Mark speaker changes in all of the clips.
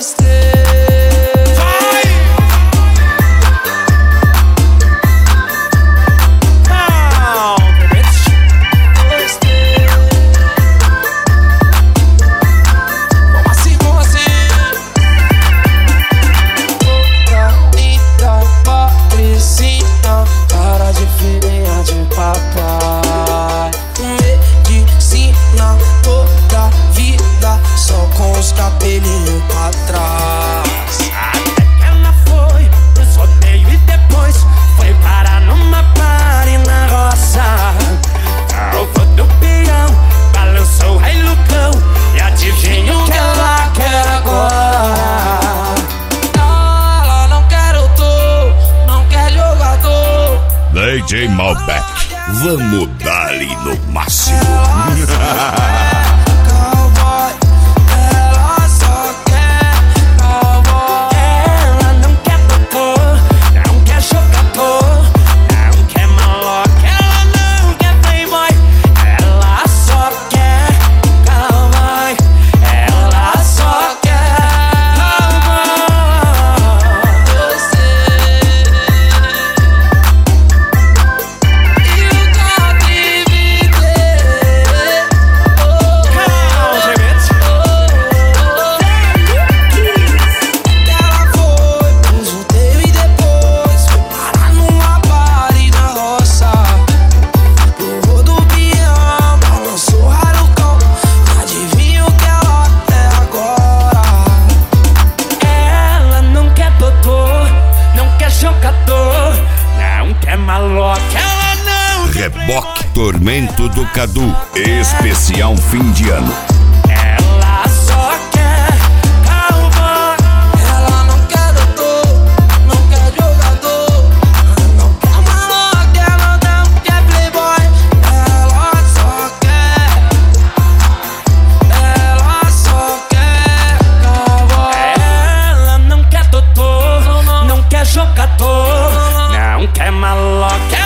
Speaker 1: Cabelinho pra trás. Até que ela foi pro sorteio e depois foi parar numa party na roça. Alvo do peão, balançou o rei Lucão. E adivinha o que ela quer agora? Ela não quer autor, não quer jogador.
Speaker 2: DJ Malbec, vamos dar-lhe no máximo. Reboque Tormento do Cadu, especial fim de ano.
Speaker 1: Ela só quer cowboy. Ela não quer doutor, não quer jogador, não quer maloca, ela não quer playboy. Ela só quer cowboy. Ela não quer doutor, não quer jogador, não quer maloca.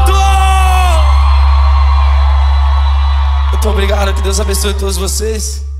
Speaker 1: Muito obrigado, que Deus abençoe todos vocês.